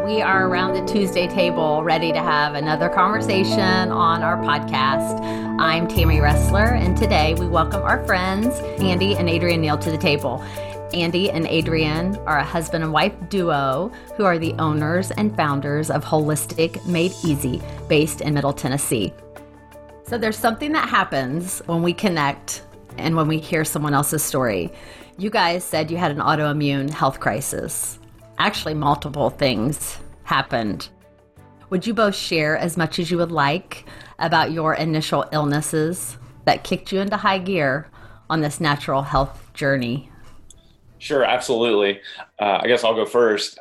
We are around the Tuesday table ready to have another conversation on our podcast. I'm Tammy Ressler, and today we welcome our friends, Andy and Adrienne Neal, to the table. Andy and Adrienne are a husband and wife duo who are the owners and founders of Holistic Made Easy, based in Middle Tennessee. So there's something that happens when we connect and when we hear someone else's story. You guys said you had an autoimmune health crisis. Actually, multiple things happened. Would you both share as much as you would like about your initial illnesses that kicked you into high gear on this natural health journey? Sure, absolutely. I guess I'll go first.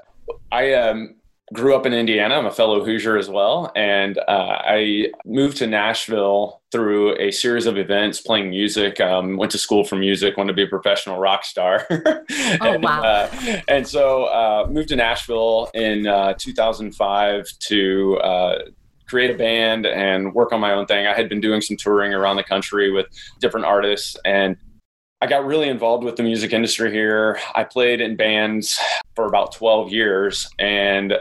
I grew up in Indiana. I'm a fellow Hoosier as well. And I moved to Nashville through a series of events, playing music, went to school for music, wanted to be a professional rock star. Oh, wow. And so moved to Nashville in 2005 to create a band and work on my own thing. I had been doing some touring around the country with different artists, and I got really involved with the music industry here. I played in bands for about 12 years, and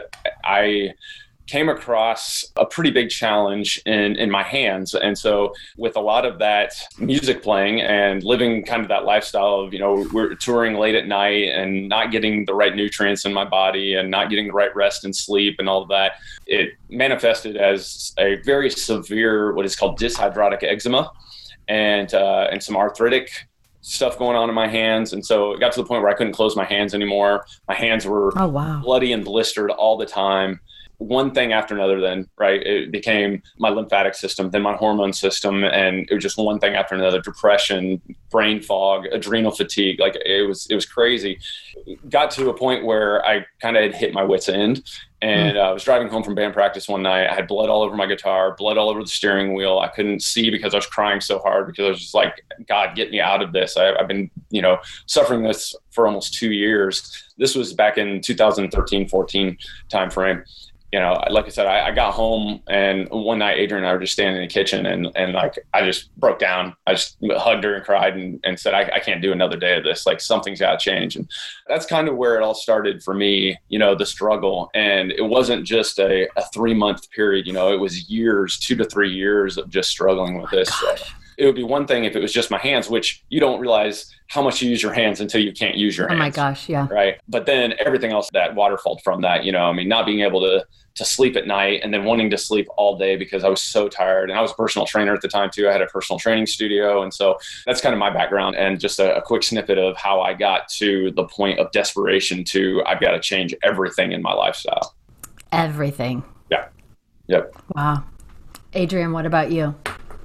I came across a pretty big challenge in my hands. And so with a lot of that music playing and living kind of that lifestyle of, we're touring late at night and not getting the right nutrients in my body and not getting the right rest and sleep and all of that, it manifested as a very severe, what is called dyshydrotic eczema and some arthritic stuff going on in my hands. And so it got to the point where I couldn't close my hands anymore. My hands were bloody and blistered all the time. One thing after another then, right? It became my lymphatic system, then my hormone system. And it was just one thing after another: depression, brain fog, adrenal fatigue. Like it was crazy. Got to a point where I kind of had hit my wit's end. And I was driving home from band practice one night. I had blood all over my guitar, blood all over the steering wheel. I couldn't see because I was crying so hard, because I was just like, God, get me out of this. I've been, suffering this for almost 2 years. This was back in 2013, 14 timeframe. Like I said, I got home, and one night Adrienne and I were just standing in the kitchen, and like, I just broke down. I just hugged her and cried and said, I can't do another day of this. Like, something's got to change. And that's kind of where it all started for me, the struggle. And it wasn't just a 3-month period, it was years, 2 to 3 years of just struggling with this. So it would be one thing if it was just my hands, which you don't realize how much you use your hands until you can't use your hands. Oh my gosh, yeah. Right. But then everything else that waterfalled from that, not being able to sleep at night and then wanting to sleep all day because I was so tired. And I was a personal trainer at the time too. I had a personal training studio. And so that's kind of my background, and just a quick snippet of how I got to the point of desperation to, I've got to change everything in my lifestyle. Everything. Yeah. Yep. Wow. Adrienne, what about you?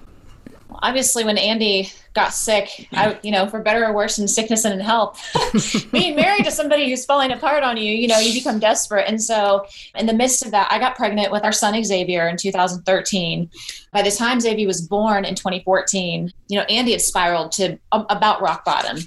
Obviously, when Andy got sick, for better or worse, in sickness and in health, being married to somebody who's falling apart on you, you become desperate. And so in the midst of that, I got pregnant with our son, Xavier, in 2013. By the time Xavier was born in 2014, Andy had spiraled to about rock bottom.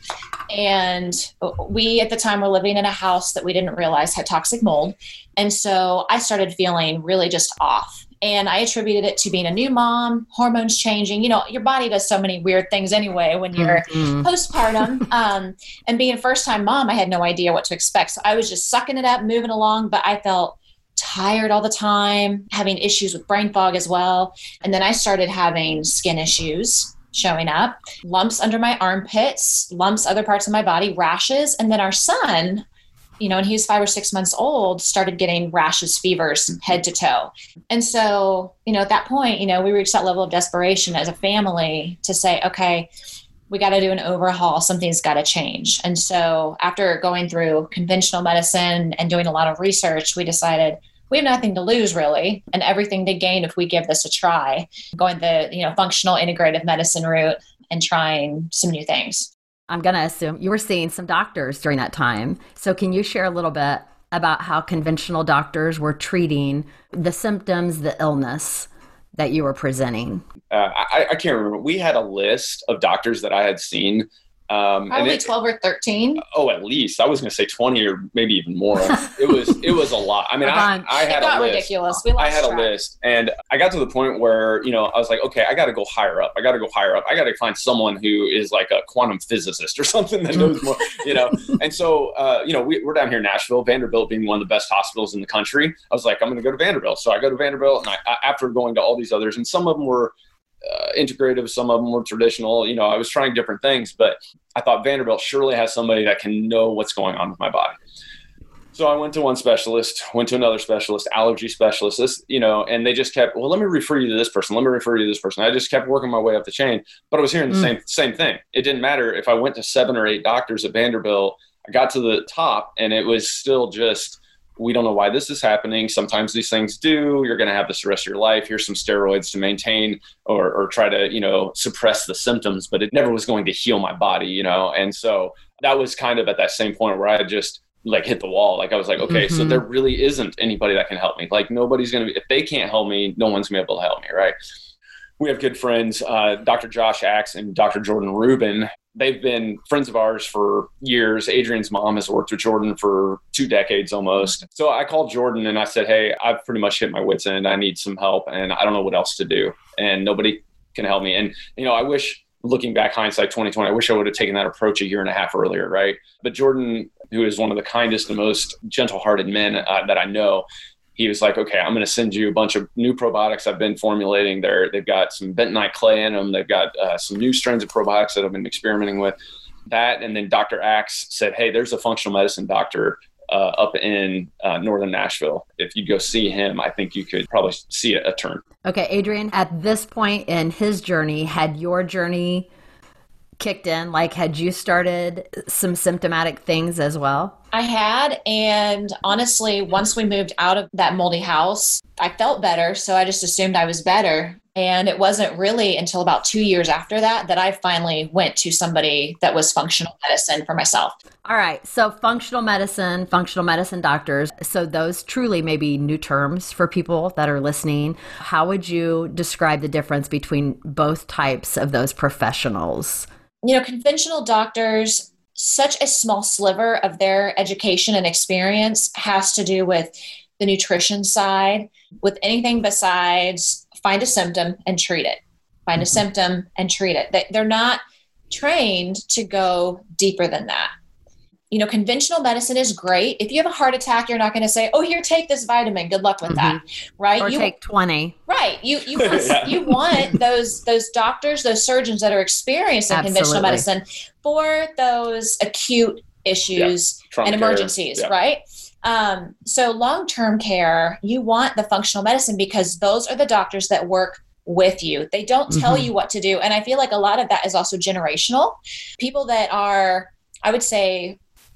And we, at the time, were living in a house that we didn't realize had toxic mold. And so I started feeling really just off. And I attributed it to being a new mom, hormones changing. Your body does so many weird things anyway when you're postpartum. And being a first-time mom, I had no idea what to expect. So I was just sucking it up, moving along, but I felt tired all the time, having issues with brain fog as well. And then I started having skin issues showing up, lumps under my armpits, lumps other parts of my body, rashes. And then our son, and he was 5 or 6 months old, started getting rashes, fevers, head to toe. And so, at that point, we reached that level of desperation as a family to say, okay, we got to do an overhaul. Something's got to change. And so after going through conventional medicine and doing a lot of research, we decided we have nothing to lose really, and everything to gain if we give this a try, going the, functional integrative medicine route and trying some new things. I'm going to assume you were seeing some doctors during that time. So can you share a little bit about how conventional doctors were treating the symptoms, the illness that you were presenting? I can't remember. We had a list of doctors that I had seen Probably 12 or 13. Oh, at least. I was going to say 20 or maybe even more. It was a lot. I mean, I had a list. Ridiculous. I had a list, and I got to the point where, I was like, okay, I got to go higher up. I got to find someone who is like a quantum physicist or something that knows more, And so, we're down here in Nashville, Vanderbilt being one of the best hospitals in the country. I was like, I'm going to go to Vanderbilt. So I go to Vanderbilt, and after going to all these others, and some of them were integrative, some of them were traditional. I was trying different things, but I thought Vanderbilt surely has somebody that can know what's going on with my body. So I went to one specialist, went to another specialist, allergy specialist, and they just kept, well, let me refer you to this person. Let me refer you to this person. I just kept working my way up the chain, but I was hearing the same thing. It didn't matter if I went to 7 or 8 doctors at Vanderbilt. I got to the top, and it was still just, we don't know why this is happening. Sometimes these things do. You're going to have this the rest of your life. Here's some steroids to maintain or try to, suppress the symptoms, but it never was going to heal my body, And so that was kind of at that same point where I had just like hit the wall. Like I was like, okay, so there really isn't anybody that can help me. Like nobody's going to be, if they can't help me, no one's going to be able to help me. Right. We have good friends, Dr. Josh Axe and Dr. Jordan Rubin. They've been friends of ours for years. Adrian's mom has worked with Jordan for 2 decades almost. So I called Jordan and I said, hey, I've pretty much hit my wit's end. I need some help and I don't know what else to do. And nobody can help me. And, I wish, looking back, hindsight 2020, I wish I would have taken that approach a year and a half earlier, right? But Jordan, who is one of the kindest and most gentle-hearted men that I know, he was like, okay, I'm going to send you a bunch of new probiotics I've been formulating there. They've got some bentonite clay in them. They've got some new strains of probiotics that I've been experimenting with. That, and then Dr. Axe said, hey, there's a functional medicine doctor up in northern Nashville. If you go see him, I think you could probably see a turn. Okay, Adrian, at this point in his journey, had your journey kicked in? Like, had you started some symptomatic things as well? I had. And honestly, once we moved out of that moldy house, I felt better. So I just assumed I was better. And it wasn't really until about 2 years after that I finally went to somebody that was functional medicine for myself. All right. So functional medicine doctors. So those truly may be new terms for people that are listening. How would you describe the difference between both types of those professionals? Conventional doctors, such a small sliver of their education and experience has to do with the nutrition side, with anything besides find a symptom and treat it. Find a symptom and treat it. They're not trained to go deeper than that. Conventional medicine is great. If you have a heart attack, you're not going to say, oh, here, take this vitamin. Good luck with that. Right. Or take 20. Right. You want those doctors, those surgeons that are experienced in conventional medicine for those acute issues and emergencies. Right. So long-term care, you want the functional medicine because those are the doctors that work with you. They don't tell you what to do. And I feel like a lot of that is also generational. People that are, I would say,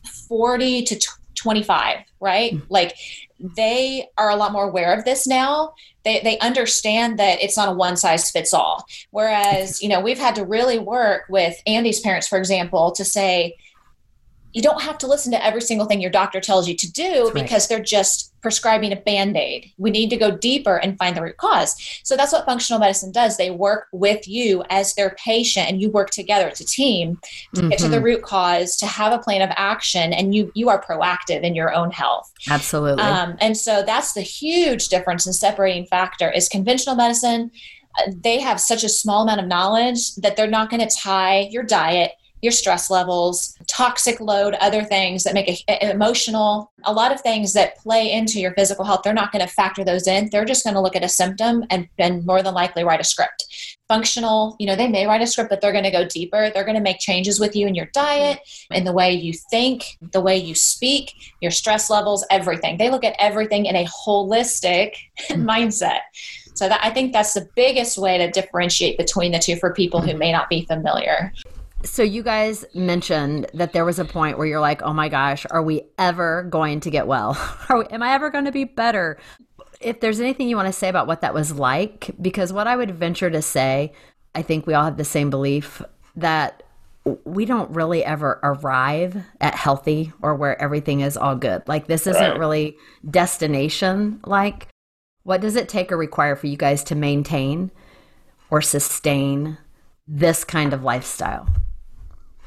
40 to 25, right? Like they are a lot more aware of this now. They understand that it's not a one size fits all. Whereas, we've had to really work with Andy's parents, for example, to say, you don't have to listen to every single thing your doctor tells you to do because they're just prescribing a Band-Aid. We need to go deeper and find the root cause. So that's what functional medicine does. They work with you as their patient and you work together as a team to get to the root cause, to have a plan of action, and you are proactive in your own health. Absolutely. And so that's the huge difference and separating factor is conventional medicine. They have such a small amount of knowledge that they're not going to tie your diet, your stress levels, toxic load, other things that make it emotional, a lot of things that play into your physical health. They're not going to factor those in. They're just going to look at a symptom and more than likely write a script. Functional, they may write a script, but they're going to go deeper. They're going to make changes with you in your diet, in the way you think, the way you speak, your stress levels, everything. They look at everything in a holistic mindset. So I think that's the biggest way to differentiate between the two for people who may not be familiar. So you guys mentioned that there was a point where you're like, oh my gosh, are we ever going to get well? Am I ever going to be better? If there's anything you want to say about what that was like, because what I would venture to say, I think we all have the same belief that we don't really ever arrive at healthy or where everything is all good. Like this isn't really destination. Like what does it take or require for you guys to maintain or sustain this kind of lifestyle?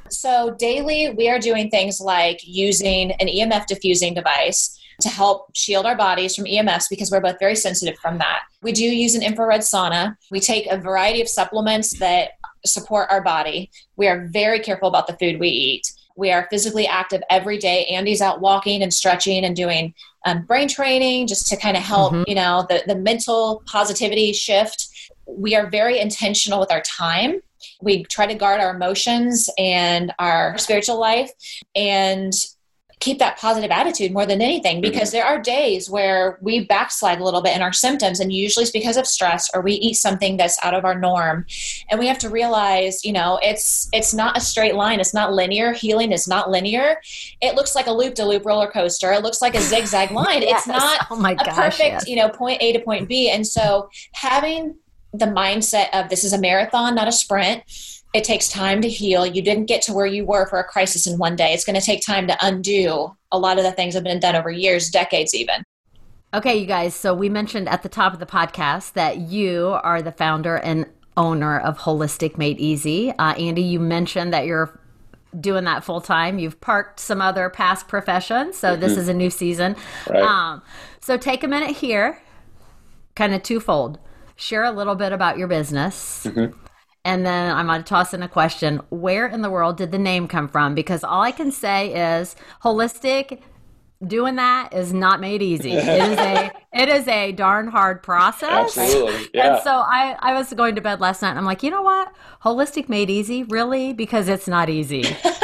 So daily, we are doing things like using an EMF diffusing device to help shield our bodies from EMFs because we're both very sensitive from that. We do use an infrared sauna. We take a variety of supplements that support our body. We are very careful about the food we eat. We are physically active every day. Andy's out walking and stretching and doing brain training just to kind of help, the mental positivity shift. We are very intentional with our time. We try to guard our emotions and our spiritual life and keep that positive attitude more than anything, because there are days where we backslide a little bit in our symptoms, and usually it's because of stress or we eat something that's out of our norm. And we have to realize, it's not a straight line. It's not linear. Healing is not linear. It looks like a loop-de-loop roller coaster. It looks like a zigzag line. Yes. It's not a perfect, point A to point B. And so having the mindset of this is a marathon, not a sprint. It takes time to heal. You didn't get to where you were for a crisis in one day. It's going to take time to undo a lot of the things that have been done over years, decades even. Okay, you guys. So we mentioned at the top of the podcast that you are the founder and owner of Holistic Made Easy. Andy, you mentioned that you're doing that full time. You've parked some other past professions. So this is a new season. Right. So take a minute here, kind of twofold. Share a little bit about your business. And then I'm going to toss in a question. Where in the world did the name come from? Because all I can say is holistic, doing that is not made easy. It is a darn hard process. Absolutely. Yeah. And so I was going to bed last night and I'm like, you know what? Holistic made easy? Really? Because it's not easy.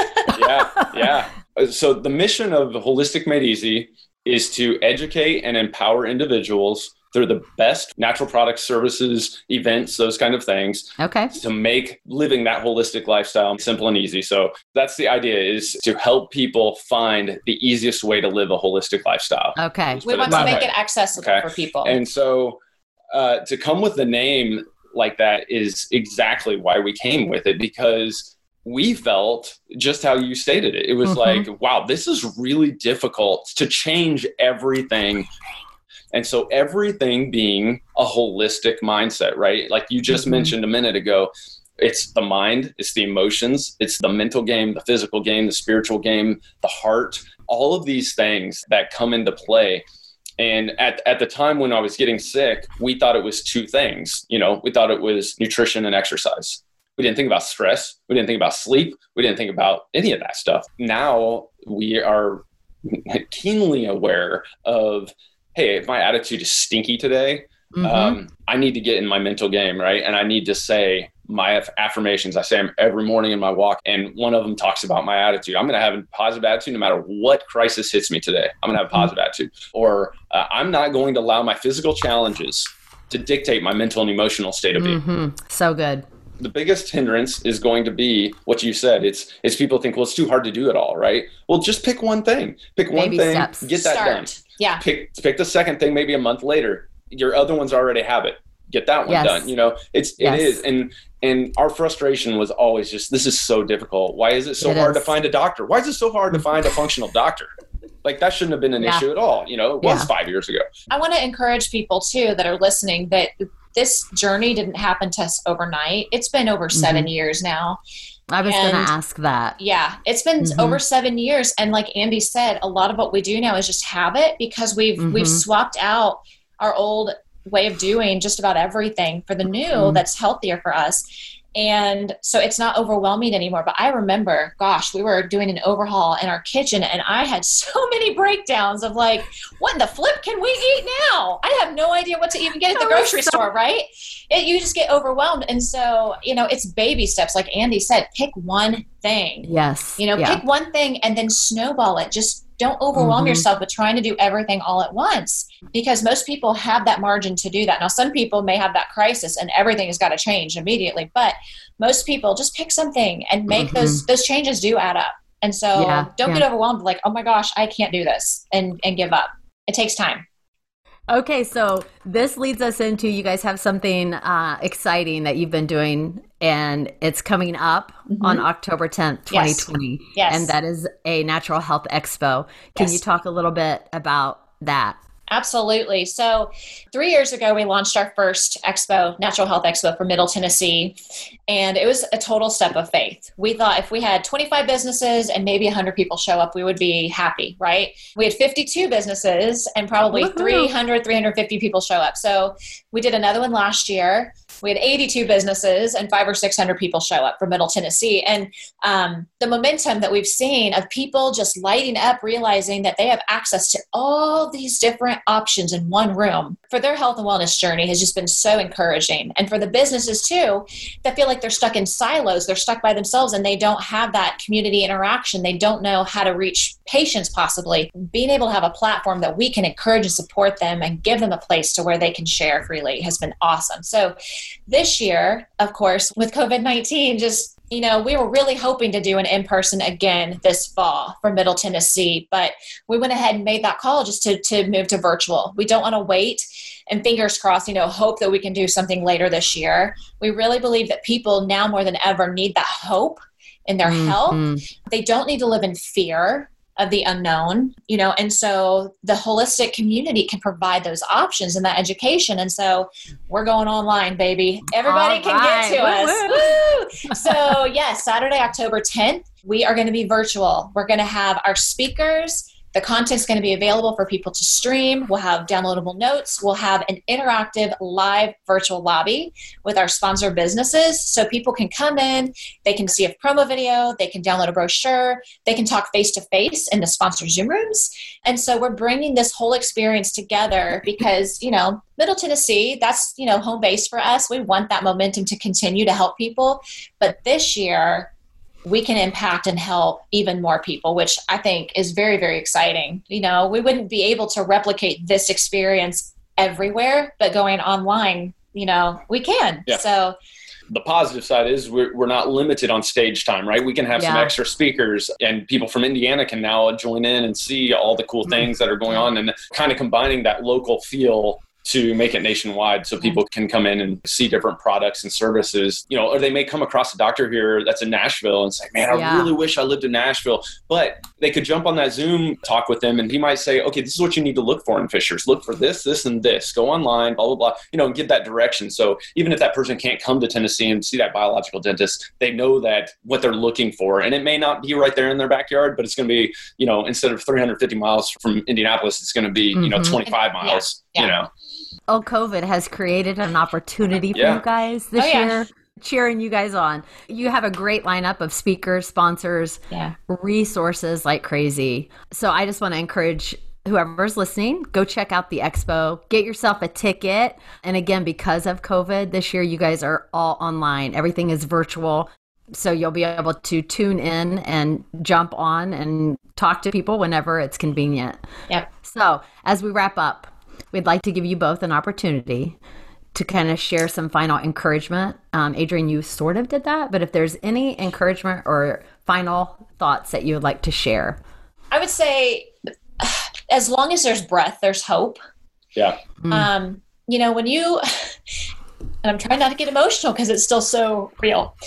Yeah. So the mission of Holistic Made Easy is to educate and empower individuals through the best natural products, services, events, those kind of things. Okay. To make living that holistic lifestyle simple and easy. So that's the idea, is to help people find the easiest way to live a holistic lifestyle. Okay. We want to make it accessible for people. And so to come with the name like that is exactly why we came with it, because we felt just how you stated it. It was like, wow, this is really difficult to change everything. And so everything being a holistic mindset, right? Like you just mentioned a minute ago, it's the mind, it's the emotions, it's the mental game, the physical game, the spiritual game, the heart, all of these things that come into play. And at the time when I was getting sick, we thought it was two things. We thought it was nutrition and exercise. We didn't think about stress. We didn't think about sleep. We didn't think about any of that stuff. Now we are keenly aware of, hey, if my attitude is stinky today, I need to get in my mental game, right? And I need to say my affirmations. I say them every morning in my walk, and one of them talks about my attitude. I'm going to have a positive attitude no matter what crisis hits me today. I'm going to have a positive attitude. Or I'm not going to allow my physical challenges to dictate my mental and emotional state of being. So good. The biggest hindrance is going to be what you said. It's people think, well, it's too hard to do it all, right? Well, just pick one thing. Pick one Baby thing, steps. get that done. Yeah. Pick the second thing maybe a month later. Your other ones already have it. Get that one done. It is. And our frustration was always just, this is so difficult. Why is it so hard to find a doctor? Why is it so hard to find a functional doctor? Like that shouldn't have been an issue at all. It was 5 years ago. I want to encourage people too that are listening that this journey didn't happen to us overnight. It's been over 7 years now. I was going to ask that. Yeah, it's been over 7 years. And like Andy said, a lot of what we do now is just habit, because we've swapped out our old way of doing just about everything for the new that's healthier for us. And so it's not overwhelming anymore. But I remember, gosh, we were doing an overhaul in our kitchen and I had so many breakdowns of like, what in the flip can we eat now? I have no idea what to even get at the grocery store, right? You just get overwhelmed. And so, it's baby steps. Like Andy said, pick one thing. Yes. Pick one thing and then snowball it. Just don't overwhelm yourself with trying to do everything all at once, because most people have that margin to do that. Now, some people may have that crisis and everything has got to change immediately, but most people just pick something and make those changes do add up. And so don't get overwhelmed like, oh my gosh, I can't do this and give up. It takes time. Okay, so this leads us into, you guys have something exciting that you've been doing, and it's coming up on October 10th, 2020. Yes. And that is a Natural Health Expo. Can you talk a little bit about that? Absolutely. So 3 years ago, we launched our first expo, Natural Health Expo for Middle Tennessee. And it was a total step of faith. We thought if we had 25 businesses and maybe 100 people show up, we would be happy, right? We had 52 businesses and probably 350 people show up. So we did another one last year. We had 82 businesses and 500 or 600 people show up for Middle Tennessee. And the momentum that we've seen of people just lighting up, realizing that they have access to all these different options in one room for their health and wellness journey has just been so encouraging. And for the businesses too, that feel like they're stuck in silos, they're stuck by themselves and they don't have that community interaction. They don't know how to reach patients possibly. Being able to have a platform that we can encourage and support them and give them a place to where they can share freely has been awesome. So this year, of course, with COVID-19, just, we were really hoping to do an in-person again this fall for Middle Tennessee, but we went ahead and made that call just to move to virtual. We don't want to wait and fingers crossed, hope that we can do something later this year. We really believe that people now more than ever need that hope in their health. They don't need to live in fear of the unknown, and so the holistic community can provide those options and that education. And so we're going online, baby. Everybody can get to us. Woo! So yes, Saturday, October 10th, we are going to be virtual. We're going to have our speakers. The content's going to be available for people to stream. We'll have downloadable notes. We'll have an interactive live virtual lobby with our sponsor businesses. So people can come in, they can see a promo video, they can download a brochure, they can talk face-to-face in the sponsor Zoom rooms. And so we're bringing this whole experience together because, Middle Tennessee, that's, home base for us. We want that momentum to continue to help people. But this year, we can impact and help even more people, which I think is very, very exciting. We wouldn't be able to replicate this experience everywhere, but going online, we can. Yeah. So the positive side is we're not limited on stage time, right? We can have some extra speakers and people from Indiana can now join in and see all the cool things that are going on and kind of combining that local feel to make it nationwide so people can come in and see different products and services, or they may come across a doctor here that's in Nashville and say, man, I really wish I lived in Nashville, but they could jump on that Zoom talk with them and he might say, okay, this is what you need to look for in Fishers. Look for this, this, and this. Go online, blah, blah, blah, and get that direction. So even if that person can't come to Tennessee and see that biological dentist, they know that what they're looking for. And it may not be right there in their backyard, but it's going to be, instead of 350 miles from Indianapolis, it's going to be, 25 miles, Oh, COVID has created an opportunity for you guys this year. Cheering you guys on. You have a great lineup of speakers, sponsors, resources like crazy. So I just want to encourage whoever's listening, go check out the expo, get yourself a ticket. And again, because of COVID, this year you guys are all online. Everything is virtual. So you'll be able to tune in and jump on and talk to people whenever it's convenient. Yep. So as we wrap up, we'd like to give you both an opportunity to kind of share some final encouragement. Adrienne, you sort of did that, but if there's any encouragement or final thoughts that you would like to share. I would say as long as there's breath, there's hope. Yeah. When you, and I'm trying not to get emotional because it's still so real.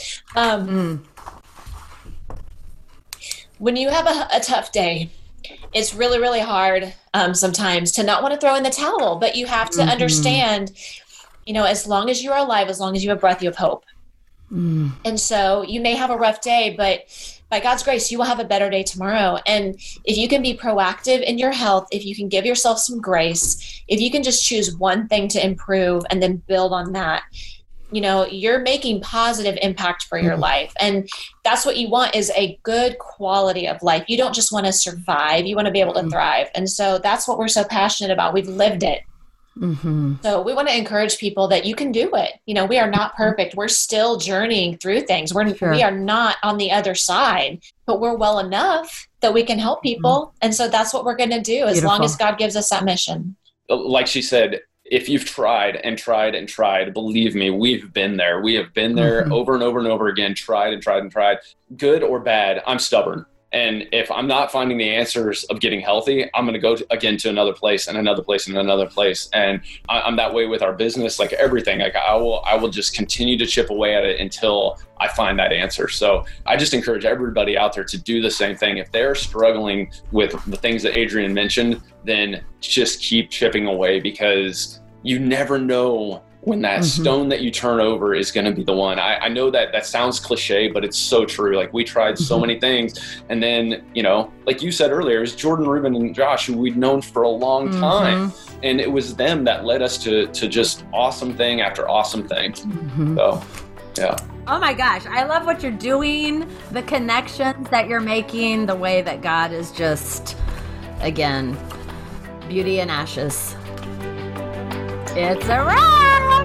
When you have a tough day, it's really, really hard sometimes to not want to throw in the towel, but you have to understand, as long as you are alive, as long as you have breath, you have hope. And so you may have a rough day, but by God's grace, you will have a better day tomorrow. And if you can be proactive in your health, if you can give yourself some grace, if you can just choose one thing to improve and then build on that, you're making positive impact for your life. And that's what you want, is a good quality of life. You don't just want to survive. You want to be able to thrive. And so that's what we're so passionate about. We've lived it. So we want to encourage people that you can do it. We are not perfect. We're still journeying through things. We are not on the other side, but we're well enough that we can help people. And so that's what we're going to do as long as God gives us that mission. Like she said, if you've tried and tried and tried, believe me, we've been there. We have been there over and over and over again, tried and tried and tried. Good or bad, I'm stubborn. And if I'm not finding the answers of getting healthy, I'm going to go again to another place and another place and another place. And I'm that way with our business, like everything. Like I will just continue to chip away at it until I find that answer. So I just encourage everybody out there to do the same thing. If they're struggling with the things that Adrian mentioned, then just keep chipping away, because you never know when that stone that you turn over is going to be the one. I know that sounds cliche, but it's so true. Like we tried so many things. And then, like you said earlier, it was Jordan, Ruben, and Josh, who we'd known for a long time. And it was them that led us to just awesome thing after awesome thing. So, yeah. Oh my gosh. I love what you're doing, the connections that you're making, the way that God is just, again, beauty and ashes. It's a wrap!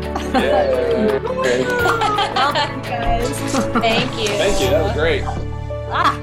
Yay. Well done, guys. Thank you. Thank you. That was great.